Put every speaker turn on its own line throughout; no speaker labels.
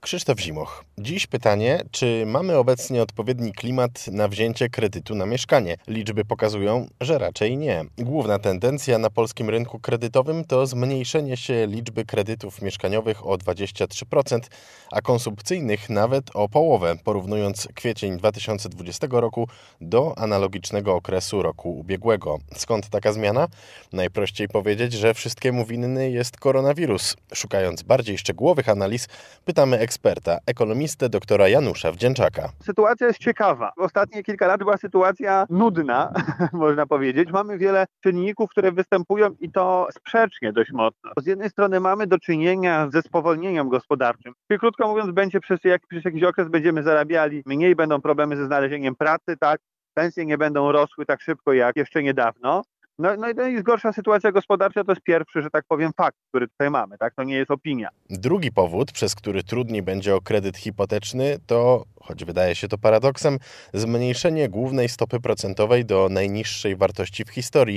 Krzysztof Zimoch. Dziś pytanie, czy mamy obecnie odpowiedni klimat na wzięcie kredytu na mieszkanie? Liczby pokazują, że raczej nie. Główna tendencja na polskim rynku kredytowym to zmniejszenie się liczby kredytów mieszkaniowych o 23%, a konsumpcyjnych nawet o połowę, porównując kwiecień 2020 roku do analogicznego okresu roku ubiegłego. Skąd taka zmiana? Najprościej powiedzieć, że wszystkiemu winny jest koronawirus. Szukając bardziej szczegółowych analiz, pytamy eksperta, ekonomistę doktora Janusza Wdzięczaka.
Sytuacja jest ciekawa. W ostatnie kilka lat była sytuacja nudna, można powiedzieć. Mamy wiele czynników, które występują i to sprzecznie dość mocno. Z jednej strony mamy do czynienia ze spowolnieniem gospodarczym. Czyli krótko mówiąc, przez jakiś okres będziemy zarabiali mniej, będą problemy ze znalezieniem pracy, tak? Pensje nie będą rosły tak szybko jak jeszcze niedawno. No i gorsza sytuacja gospodarcza to jest pierwszy, że tak powiem, fakt, który tutaj mamy, tak? To nie jest opinia.
Drugi powód, przez który trudniej będzie o kredyt hipoteczny, to, choć wydaje się to paradoksem, zmniejszenie głównej stopy procentowej do najniższej wartości w historii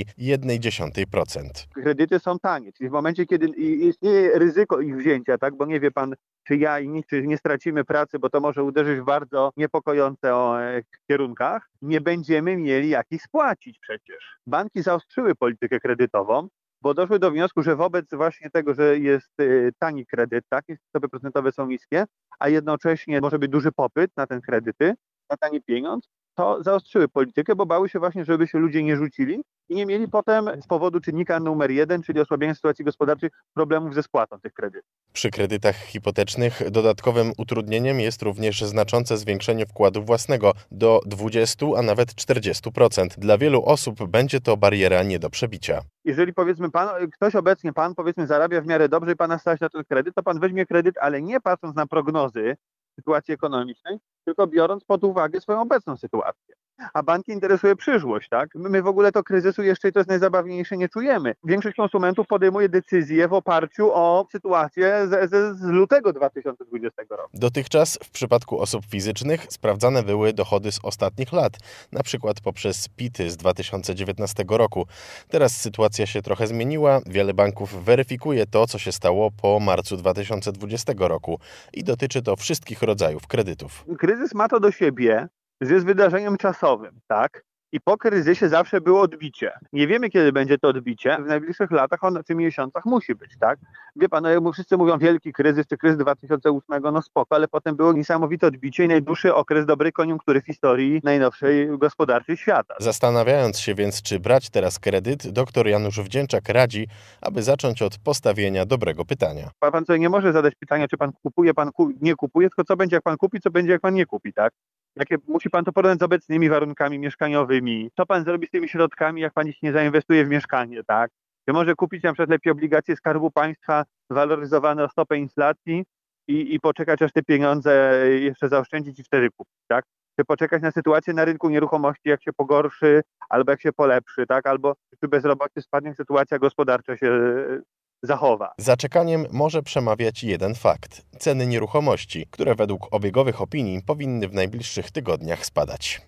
0,1%.
Kredyty są tanie, czyli w momencie, kiedy istnieje ryzyko ich wzięcia, tak? Bo nie wie pan, czy ja i nikt, czy nie stracimy pracy, bo to może uderzyć w bardzo niepokojące kierunkach, nie będziemy mieli jak ich spłacić przecież. Banki zaostrzyły politykę kredytową, bo doszły do wniosku, że wobec właśnie tego, że jest tani kredyt, tak, stopy procentowe są niskie, a jednocześnie może być duży popyt na te kredyty, na tani pieniądz, to zaostrzyły politykę, bo bały się właśnie, żeby się ludzie nie rzucili i nie mieli potem z powodu czynnika numer 1, czyli osłabienia sytuacji gospodarczej, problemów ze spłatą tych kredytów.
Przy kredytach hipotecznych dodatkowym utrudnieniem jest również znaczące zwiększenie wkładu własnego do 20, a nawet 40%. Dla wielu osób będzie to bariera nie do przebicia.
Jeżeli powiedzmy ktoś obecnie powiedzmy zarabia w miarę dobrze i pana stać na ten kredyt, to pan weźmie kredyt, ale nie patrząc na prognozy sytuacji ekonomicznej, tylko biorąc pod uwagę swoją obecną sytuację. A banki interesuje przyszłość, tak? My w ogóle to kryzysu jeszcze, i to jest najzabawniejsze, nie czujemy. Większość konsumentów podejmuje decyzje w oparciu o sytuację z lutego 2020 roku.
Dotychczas w przypadku osób fizycznych sprawdzane były dochody z ostatnich lat, na przykład poprzez PIT-y z 2019 roku. Teraz sytuacja się trochę zmieniła, wiele banków weryfikuje to, co się stało po marcu 2020 roku i dotyczy to wszystkich rodzajów kredytów.
Kryzys ma to do siebie, że jest wydarzeniem czasowym, tak? I po kryzysie zawsze było odbicie. Nie wiemy, kiedy będzie to odbicie. W najbliższych latach czy miesiącach musi być, tak? Wie pan, wszyscy mówią wielki kryzys, czy kryzys 2008, no spoko, ale potem było niesamowite odbicie i najdłuższy okres dobrej koniunktury w historii najnowszej gospodarczej świata.
Zastanawiając się więc, czy brać teraz kredyt, dr Janusz Wdzięczak radzi, aby zacząć od postawienia dobrego pytania.
Pan sobie nie może zadać pytania, czy pan kupuje, nie kupuje, tylko co będzie, jak pan kupi, co będzie, jak pan nie kupi, tak? Musi pan to porównać z obecnymi warunkami mieszkaniowymi. Co pan zrobi z tymi środkami, jak pan ich nie zainwestuje w mieszkanie, tak? Czy może kupić na przykład lepiej obligacje Skarbu Państwa waloryzowane o stopę inflacji i poczekać, aż te pieniądze jeszcze zaoszczędzić i wtedy kupić, tak? Czy poczekać na sytuację na rynku nieruchomości, jak się pogorszy, albo jak się polepszy, tak? Albo czy bezrobocie spadnie, sytuacja gospodarcza się zachowa.
Za czekaniem może przemawiać jeden fakt. Ceny nieruchomości, które według obiegowych opinii powinny w najbliższych tygodniach spadać.